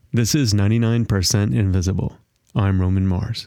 This is 99% Invisible. I'm Roman Mars.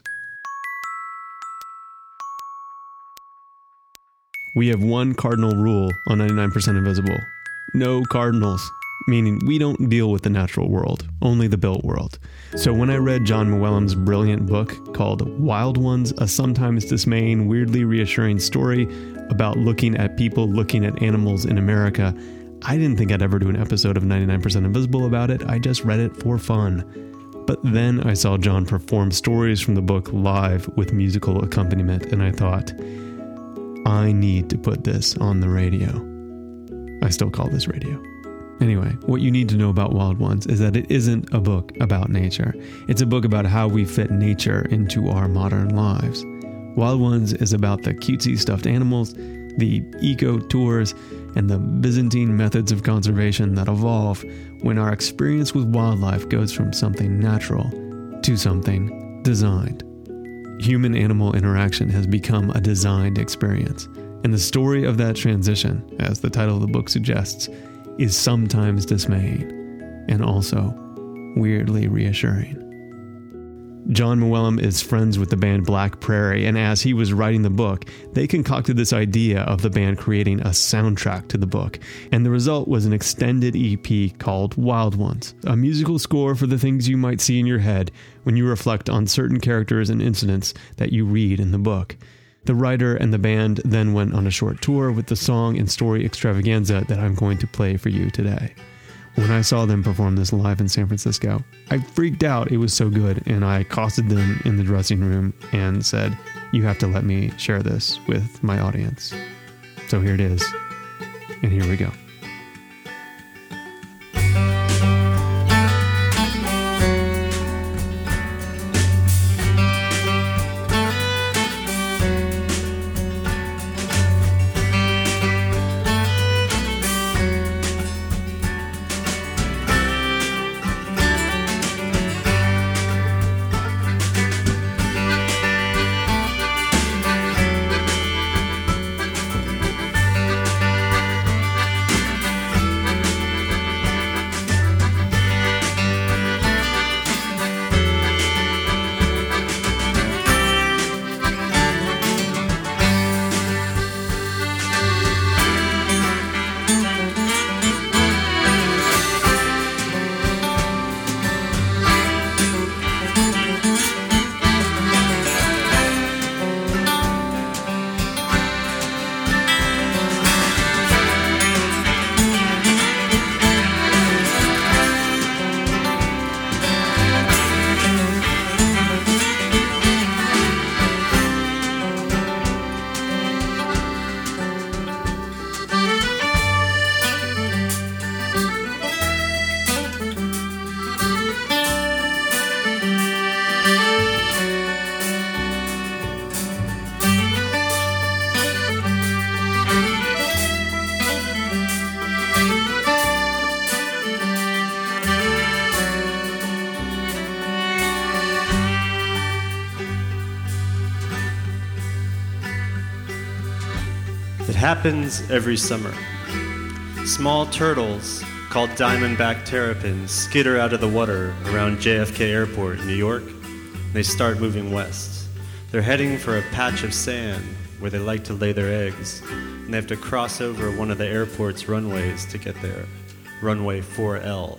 We have one cardinal rule on 99% Invisible. No cardinals. Meaning we don't deal with the natural world, only the built world. So when I read Jon Mooallem's brilliant book called Wild Ones, a sometimes dismaying, weirdly reassuring story about looking at people looking at animals in America, I didn't think I'd ever do an episode of 99% Invisible about it. I just read it for fun. But then I saw Jon perform stories from the book live with musical accompaniment, and I thought, I need to put this on the radio. I still call this radio. Anyway, what you need to know about Wild Ones is that it isn't a book about nature. It's a book about how we fit nature into our modern lives. Wild Ones is about the cutesy stuffed animals, the eco tours, and the Byzantine methods of conservation that evolve when our experience with wildlife goes from something natural to something designed. Human-animal interaction has become a designed experience, and the story of that transition, as the title of the book suggests, is sometimes dismaying and also weirdly reassuring. Jon Mooallem is friends with the band Black Prairie, and as he was writing the book, they concocted this idea of the band creating a soundtrack to the book, and the result was an extended EP called Wild Ones, a musical score for the things you might see in your head when you reflect on certain characters and incidents that you read in the book. The writer and the band then went on a short tour with the song and story extravaganza that I'm going to play for you today. When I saw them perform this live in San Francisco, I freaked out. It was so good, and I accosted them in the dressing room and said, you have to let me share this with my audience. So here it is, and here we go. It happens every summer. Small turtles called diamondback terrapins skitter out of the water around JFK Airport, New York. They start moving west. They're heading for a patch of sand where they like to lay their eggs, and they have to cross over one of the airport's runways to get there, runway 4L.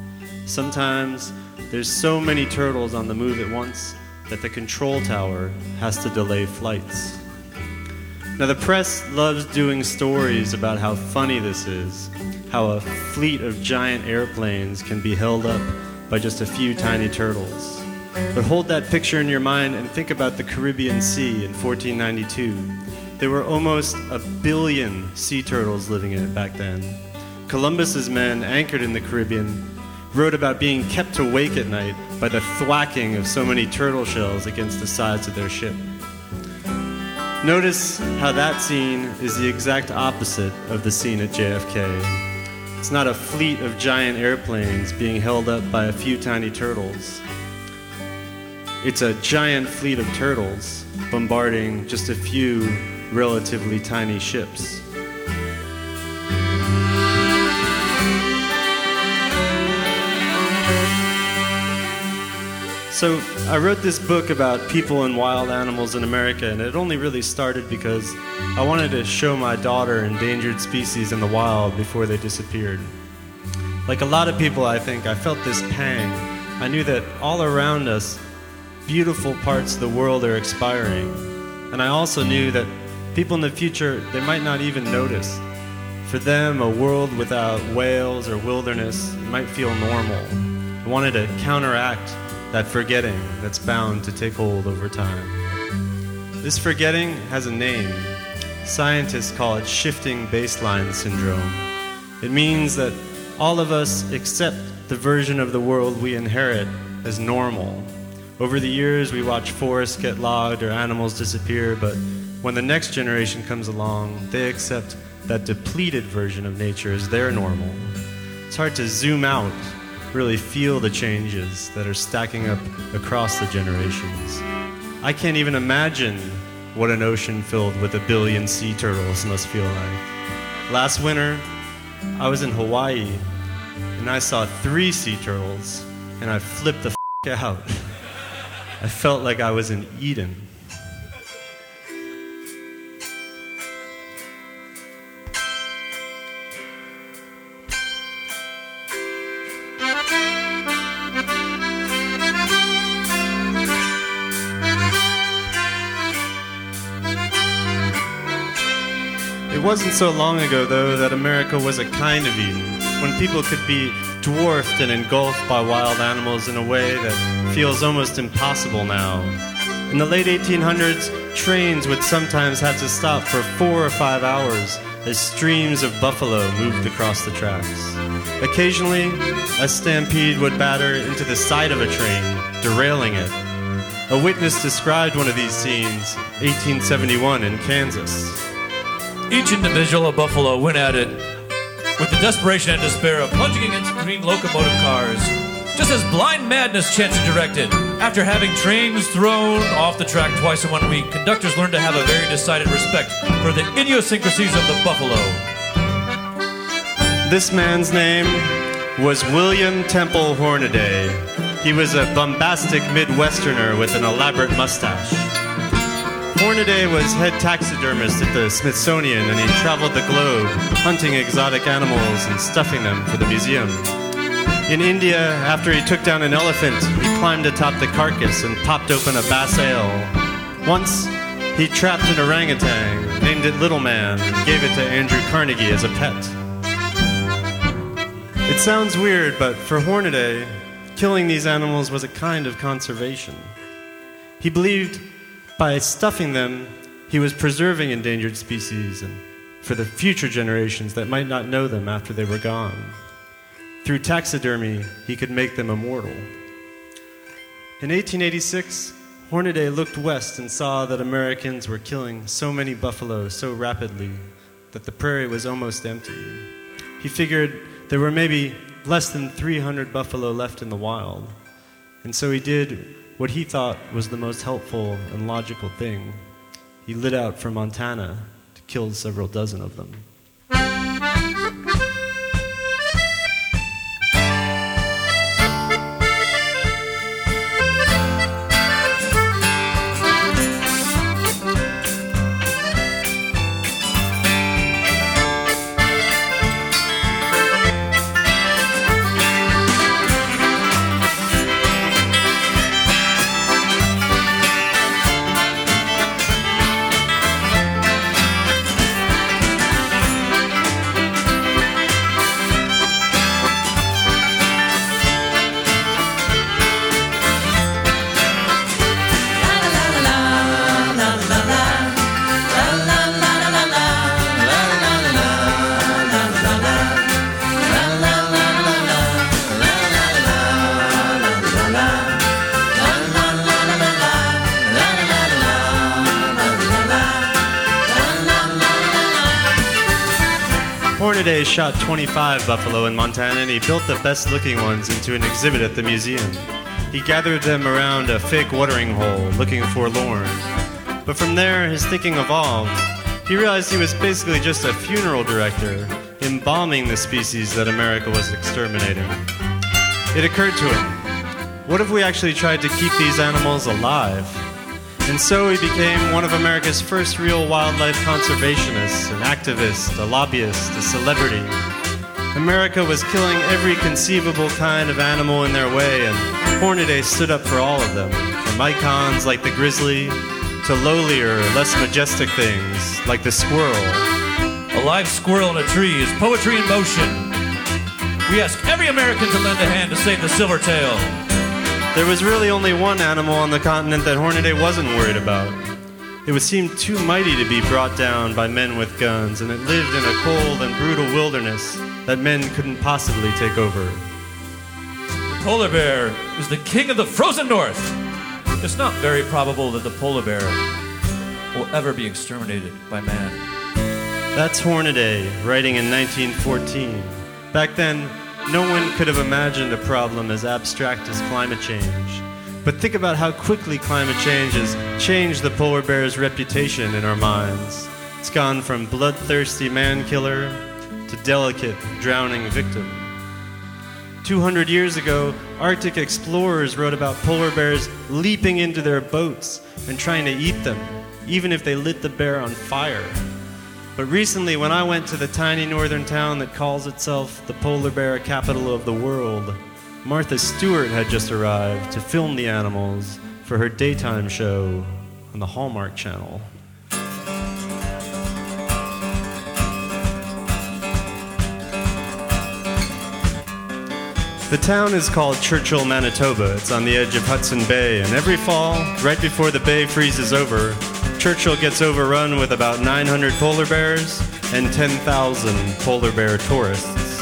Sometimes there's so many turtles on the move at once that the control tower has to delay flights. Now, the press loves doing stories about how funny this is, how a fleet of giant airplanes can be held up by just a few tiny turtles. But hold that picture in your mind and think about the Caribbean Sea in 1492. There were almost 1 billion sea turtles living in it back then. Columbus's men, anchored in the Caribbean, wrote about being kept awake at night by the thwacking of so many turtle shells against the sides of their ship. Notice how that scene is the exact opposite of the scene at JFK. It's not a fleet of giant airplanes being held up by a few tiny turtles. It's a giant fleet of turtles bombarding just a few relatively tiny ships. So I wrote this book about people and wild animals in America, and it only really started because I wanted to show my daughter endangered species in the wild before they disappeared. Like a lot of people, I think, I felt this pang. I knew that all around us, beautiful parts of the world are expiring. And I also knew that people in the future, they might not even notice. For them, a world without whales or wilderness might feel normal. I wanted to counteract that forgetting that's bound to take hold over time. This forgetting has a name. Scientists call it shifting baseline syndrome. It means that all of us accept the version of the world we inherit as normal. Over the years, we watch forests get logged or animals disappear, but when the next generation comes along, they accept that depleted version of nature as their normal. It's hard to zoom out, really feel the changes that are stacking up across the generations. I can't even imagine what an ocean filled with 1 billion sea turtles must feel like. Last winter, I was in Hawaii, and I saw 3 sea turtles, and I flipped the out. I felt like I was in Eden. It wasn't so long ago, though, that America was a kind of Eden, when people could be dwarfed and engulfed by wild animals in a way that feels almost impossible now. In the late 1800s, trains would sometimes have to stop for 4 or 5 hours as streams of buffalo moved across the tracks. Occasionally, a stampede would batter into the side of a train, derailing it. A witness described one of these scenes, 1871 in Kansas. Each individual of buffalo went at it with the desperation and despair of plunging against green locomotive cars, just as blind madness chance directed. After having trains thrown off the track twice in 1 week, conductors learned to have a very decided respect for the idiosyncrasies of the buffalo. This man's name was William Temple Hornaday. He was a bombastic Midwesterner with an elaborate mustache. Hornaday was head taxidermist at the Smithsonian, and he traveled the globe hunting exotic animals and stuffing them for the museum. In India, after he took down an elephant, he climbed atop the carcass and popped open a Bass Ale. Once, he trapped an orangutan, named it Little Man, and gave it to Andrew Carnegie as a pet. It sounds weird, but for Hornaday, killing these animals was a kind of conservation. He believed by stuffing them, he was preserving endangered species and for the future generations that might not know them after they were gone. Through taxidermy, he could make them immortal. In 1886, Hornaday looked west and saw that Americans were killing so many buffalo so rapidly that the prairie was almost empty. He figured there were maybe less than 300 buffalo left in the wild, and so he did what he thought was the most helpful and logical thing. He lit out for Montana to kill several dozen of them. Hornaday shot 25 buffalo in Montana, and he built the best-looking ones into an exhibit at the museum. He gathered them around a fake watering hole, looking forlorn. But from there, his thinking evolved. He realized he was basically just a funeral director, embalming the species that America was exterminating. It occurred to him, what if we actually tried to keep these animals alive? And so he became one of America's first real wildlife conservationists, an activist, a lobbyist, a celebrity. America was killing every conceivable kind of animal in their way, and Hornaday stood up for all of them, from icons like the grizzly to lowlier, less majestic things like the squirrel. A live squirrel in a tree is poetry in motion. We ask every American to lend a hand to save the silvertail. There was really only one animal on the continent that Hornaday wasn't worried about. It would seem too mighty to be brought down by men with guns, and it lived in a cold and brutal wilderness that men couldn't possibly take over. The polar bear is the king of the frozen north. It's not very probable that the polar bear will ever be exterminated by man. That's Hornaday, writing in 1914. Back then, no one could have imagined a problem as abstract as climate change. But think about how quickly climate change has changed the polar bear's reputation in our minds. It's gone from bloodthirsty man-killer to delicate, drowning victim. 200 years ago, Arctic explorers wrote about polar bears leaping into their boats and trying to eat them, even if they lit the bear on fire. But recently, when I went to the tiny northern town that calls itself the polar bear capital of the world, Martha Stewart had just arrived to film the animals for her daytime show on the Hallmark Channel. The town is called Churchill, Manitoba. It's on the edge of Hudson Bay, and every fall, right before the bay freezes over, Churchill gets overrun with about 900 polar bears and 10,000 polar bear tourists.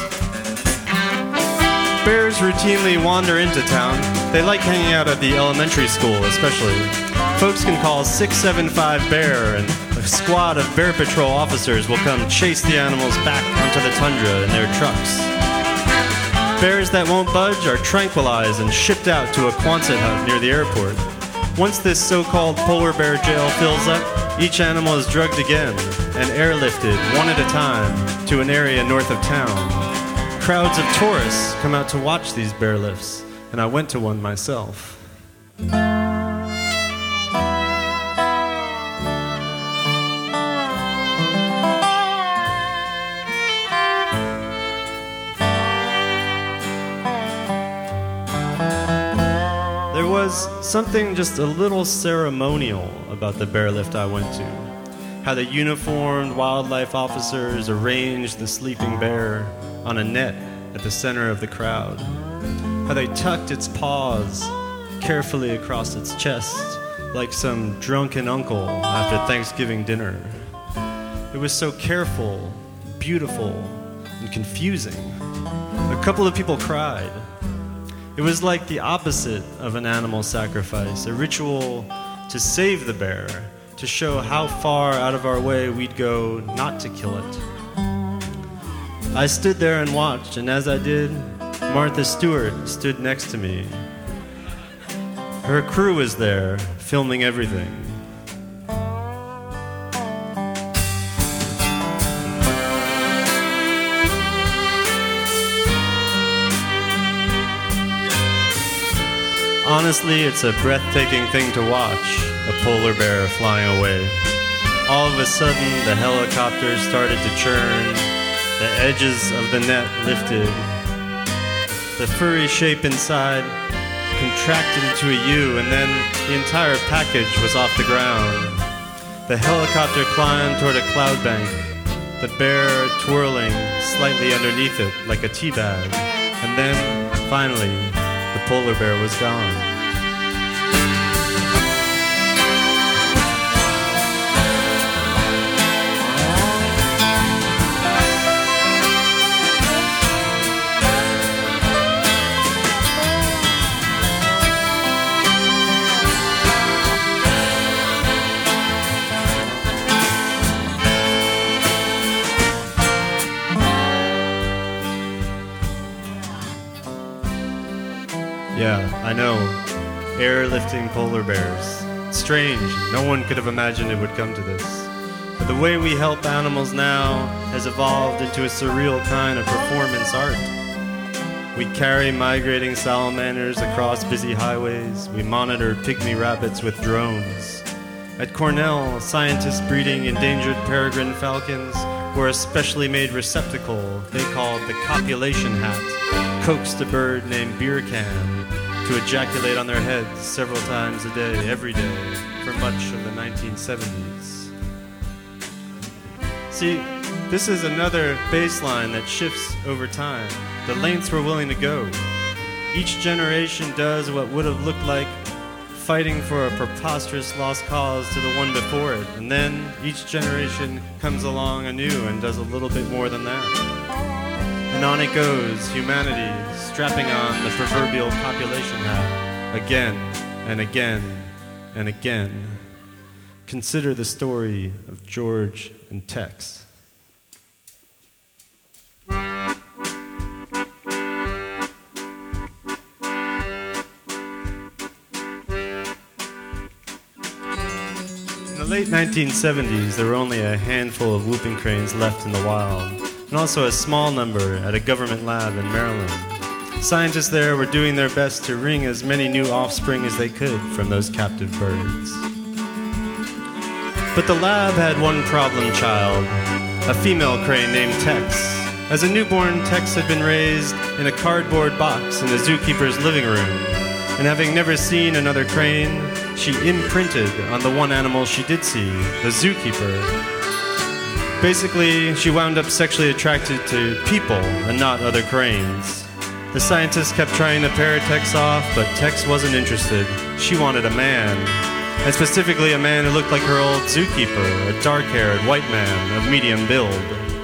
Bears routinely wander into town. They like hanging out at the elementary school, especially. Folks can call 675-BEAR, and a squad of Bear Patrol officers will come chase the animals back onto the tundra in their trucks. Bears that won't budge are tranquilized and shipped out to a Quonset hut near the airport. Once this so-called polar bear jail fills up, each animal is drugged again and airlifted one at a time to an area north of town. Crowds of tourists come out to watch these bear lifts, and I went to one myself. There was something just a little ceremonial about the bear lift I went to. How the uniformed wildlife officers arranged the sleeping bear on a net at the center of the crowd. How they tucked its paws carefully across its chest like some drunken uncle after Thanksgiving dinner. It was so careful, beautiful, and confusing. A couple of people cried. It was like the opposite of an animal sacrifice, a ritual to save the bear, to show how far out of our way we'd go not to kill it. I stood there and watched, and as I did, Martha Stewart stood next to me. Her crew was there, filming everything. Honestly, it's a breathtaking thing to watch, a polar bear flying away. All of a sudden, the helicopter started to churn, the edges of the net lifted, the furry shape inside contracted into a U, and then the entire package was off the ground. The helicopter climbed toward a cloud bank, the bear twirling slightly underneath it like a tea bag, and then, finally, the polar bear was gone. Yeah, I know. Airlifting polar bears. Strange. No one could have imagined it would come to this. But the way we help animals now has evolved into a surreal kind of performance art. We carry migrating salamanders across busy highways. We monitor pygmy rabbits with drones. At Cornell, scientists breeding endangered peregrine falcons were a specially made receptacle they called the copulation hat, coaxed a bird named Beer Can to ejaculate on their heads several times a day, every day, for much of the 1970s. See, this is another baseline that shifts over time. The lengths we're willing to go. Each generation does what would have looked like fighting for a preposterous lost cause to the one before it, and then each generation comes along anew and does a little bit more than that. And on it goes, humanity strapping on the proverbial population hat again and again and again. Consider the story of George and Tex. In the late 1970s, there were only a handful of whooping cranes left in the wild, and also a small number at a government lab in Maryland. Scientists there were doing their best to wring as many new offspring as they could from those captive birds. But the lab had one problem child, a female crane named Tex. As a newborn, Tex had been raised in a cardboard box in the zookeeper's living room, and having never seen another crane, she imprinted on the one animal she did see, the zookeeper. Basically, she wound up sexually attracted to people and not other cranes. The scientists kept trying to pair Tex off, but Tex wasn't interested. She wanted a man, and specifically a man who looked like her old zookeeper, a dark-haired white man of medium build.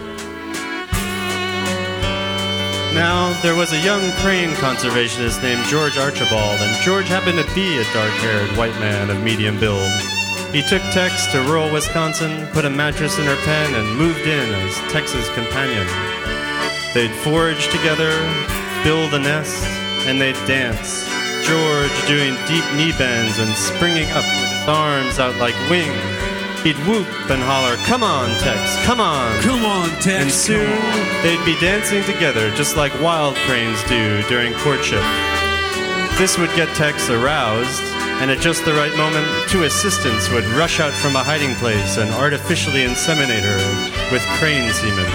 Now, there was a young crane conservationist named George Archibald, and George happened to be a dark-haired white man of medium build. He took Tex to rural Wisconsin, put a mattress in her pen, and moved in as Tex's companion. They'd forage together, build a nest, and they'd dance. George doing deep knee bends and springing up with his arms out like wings. He'd whoop and holler, "Come on, Tex, come on." Come on, Tex. And soon, they'd be dancing together just like wild cranes do during courtship. This would get Tex aroused, and at just the right moment, two assistants would rush out from a hiding place and artificially inseminate her with crane semen.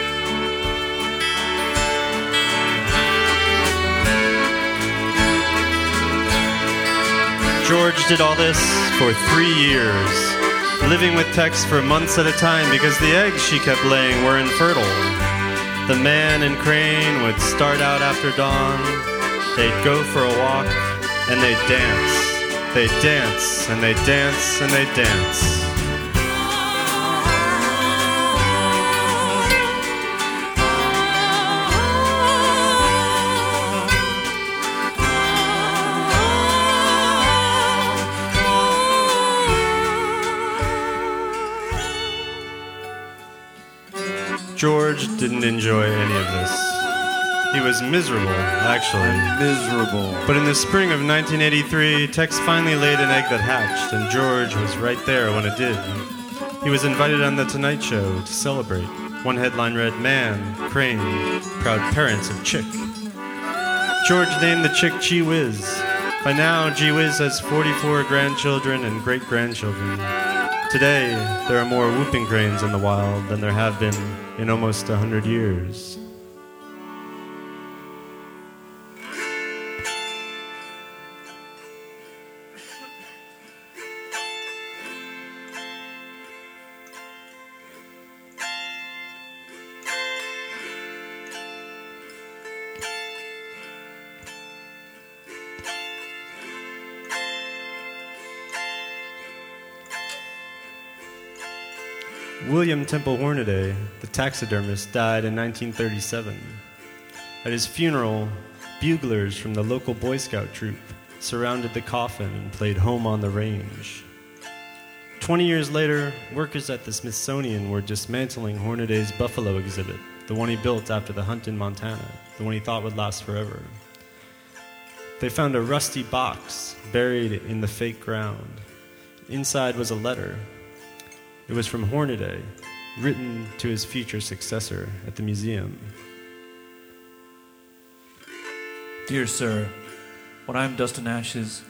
George did all this for 3 years, living with Tex for months at a time because the eggs she kept laying were infertile. The man and crane would start out after dawn, they'd go for a walk, and they'd dance. They'd dance, and they'd dance, and they'd dance. George didn't enjoy any of this. He was miserable, actually. Miserable. But in the spring of 1983, Tex finally laid an egg that hatched, and George was right there when it did. He was invited on The Tonight Show to celebrate. One headline read, "Man, Crane, proud parents of Chick." George named the chick Gee Whiz. By now, Gee Whiz has 44 grandchildren and great-grandchildren. Today, there are more whooping cranes in the wild than there have been in almost 100 years. William Temple Hornaday, the taxidermist, died in 1937. At his funeral, buglers from the local Boy Scout troop surrounded the coffin and played Home on the Range. 20 years later, workers at the Smithsonian were dismantling Hornaday's buffalo exhibit, the one he built after the hunt in Montana, the one he thought would last forever. They found a rusty box buried in the fake ground. Inside was a letter. It was from Hornaday, written to his future successor at the museum. Dear sir, when I am dust and ashes,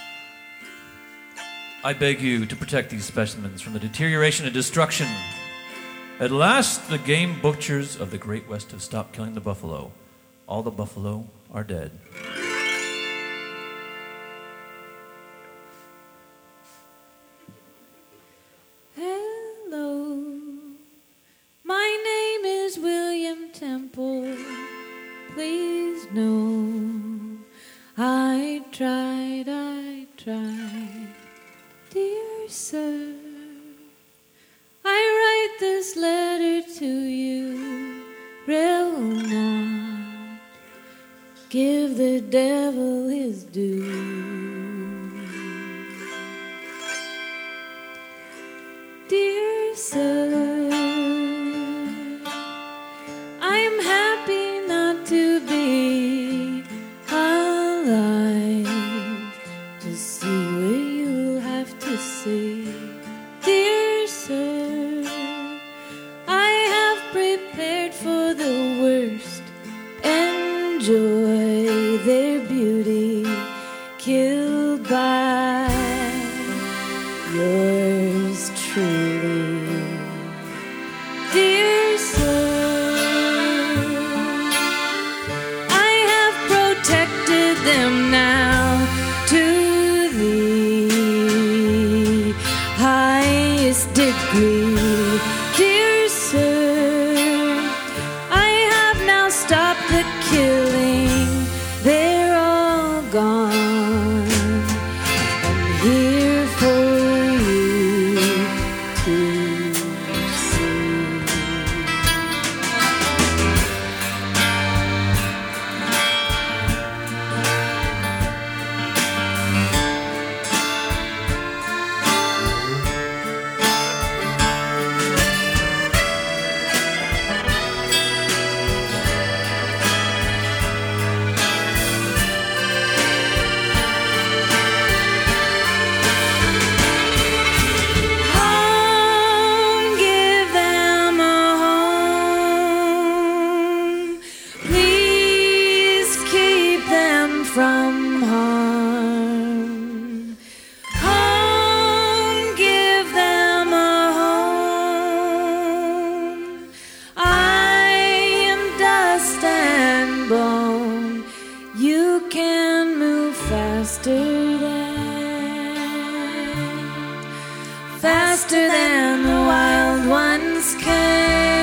I beg you to protect these specimens from the deterioration and destruction. At last, the game butchers of the Great West have stopped killing the buffalo. All the buffalo are dead. Hello, my name is William Temple. Please know I tried, dear sir. I write this letter to you, will not give the devil his due. Dear sir, I'm happy not to be alive to see what you'll have to say. Dear sir, I have prepared for the worst. Enjoy their beauty, killed by yours truly. Dear sir, I have protected them now to the highest degree. Dear sir, I have now stopped the killing. They're all gone. I'm here for you to see. Home, give them a home. Please keep them from harm. Home, give them a home. I am dust and bone. You can move faster than the wild ones can.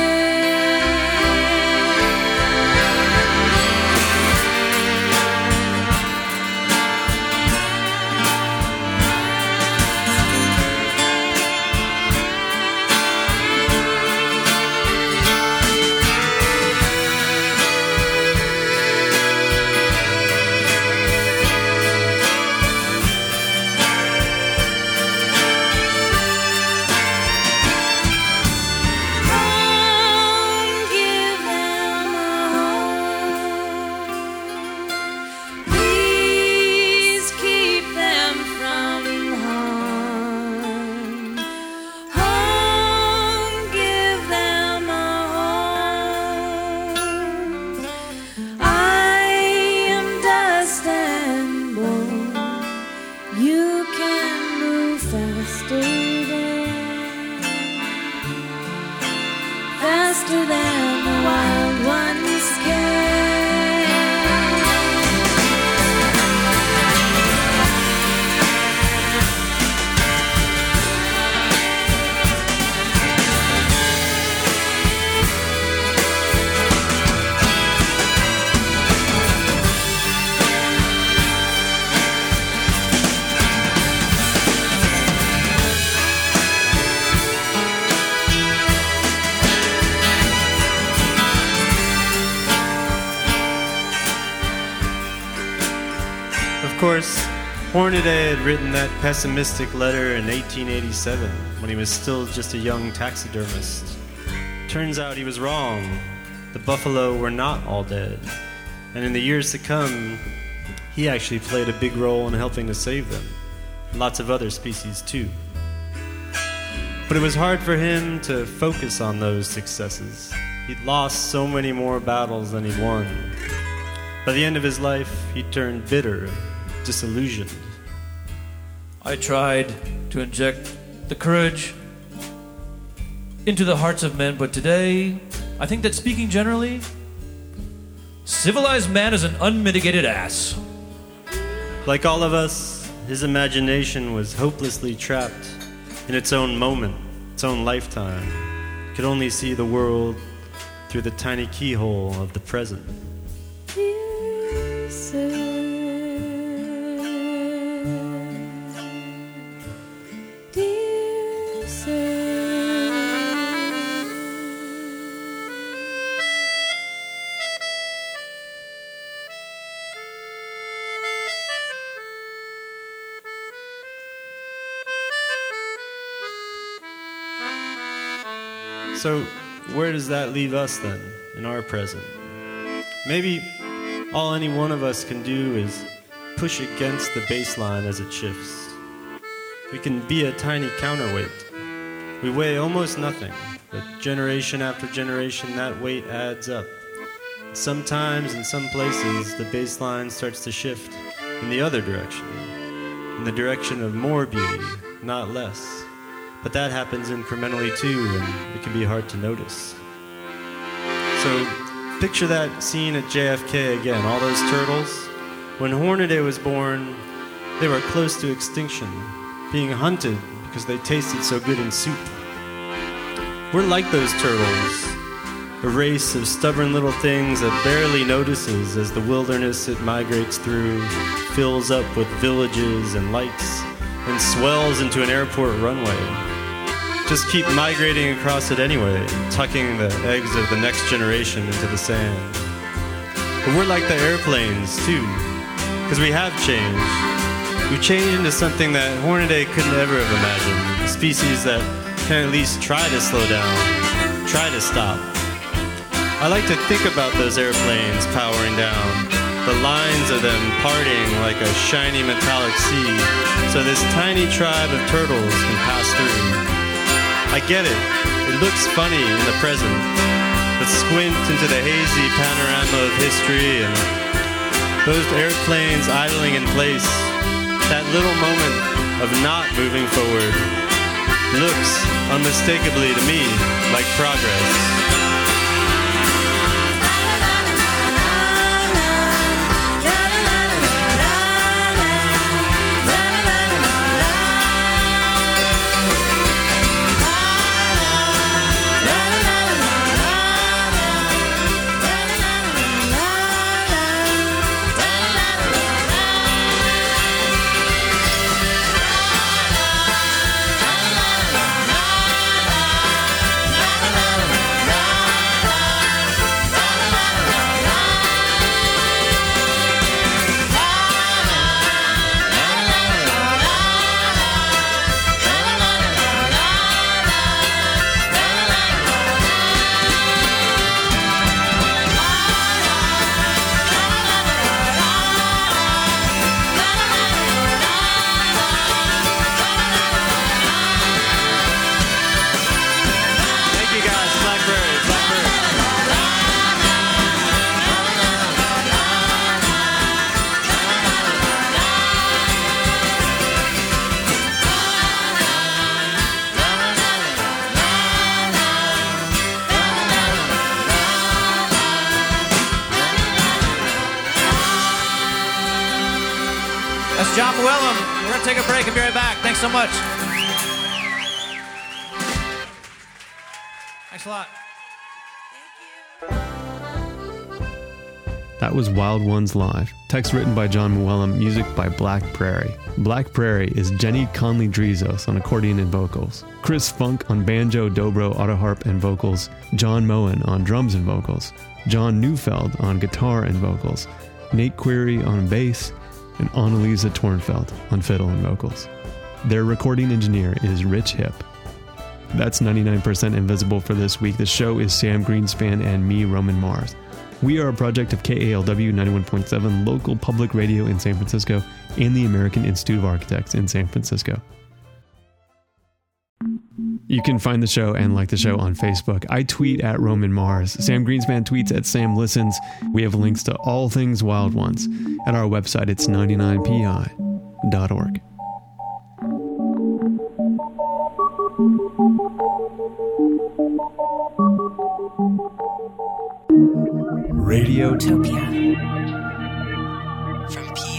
Home, give them a home. Please keep them from harm. Home, give them a home. I am dust and bone. You can move faster than the wild ones can. Of course, Hornaday had written that pessimistic letter in 1887 when he was still just a young taxidermist. Turns out he was wrong. The buffalo were not all dead. And in the years to come, he actually played a big role in helping to save them. Lots of other species too. But it was hard for him to focus on those successes. He'd lost so many more battles than he'd won. By the end of his life, he turned bitter, disillusioned. I tried to inject the courage into the hearts of men, but today, I think that speaking generally, civilized man is an unmitigated ass. Like all of us, his imagination was hopelessly trapped in its own moment, its own lifetime. It could only see the world through the tiny keyhole of the present. Dear sir, dear sir. So, where does that leave us then, in our present? Maybe all any one of us can do is push against the baseline as it shifts. We can be a tiny counterweight. We weigh almost nothing, but generation after generation, that weight adds up. Sometimes, in some places, the baseline starts to shift in the other direction, in the direction of more beauty, not less. But that happens incrementally too, and it can be hard to notice. So, picture that scene at JFK again, all those turtles. When Hornaday was born, they were close to extinction, being hunted because they tasted so good in soup. We're like those turtles, a race of stubborn little things that barely notices as the wilderness it migrates through fills up with villages and lights and swells into an airport runway. Just keep migrating across it anyway, tucking the eggs of the next generation into the sand. But we're like the airplanes, too, because we have changed. We've changed into something that Hornaday couldn't ever have imagined, a species that can at least try to slow down, try to stop. I like to think about those airplanes powering down, the lines of them parting like a shiny metallic sea, so this tiny tribe of turtles can pass through. I get it. It looks funny in the present, but squint into the hazy panorama of history and those airplanes idling in place, that little moment of not moving forward looks unmistakably to me like progress. That's John Muellum. We're going to take a break and be right back. Thanks so much. Thanks a lot. That was Wild Ones Live. Text written by John Muellum, music by Black Prairie. Black Prairie is Jenny Conley-Drizos on accordion and vocals, Chris Funk on banjo, dobro, autoharp and vocals, John Moen on drums and vocals, John Neufeld on guitar and vocals, Nate Query on bass, and Annalisa Tornfeld on fiddle and vocals. Their recording engineer is Rich Hip. That's 99% Invisible for this week. The show is Sam Greenspan and me, Roman Mars. We are a project of KALW 91.7 local public radio in San Francisco and the American Institute of Architects in San Francisco. You can find the show and like the show on Facebook. I tweet at Roman Mars. Sam Greenspan tweets at Sam Listens. We have links to all things Wild Ones at our website. It's 99pi.org. Radiotopia from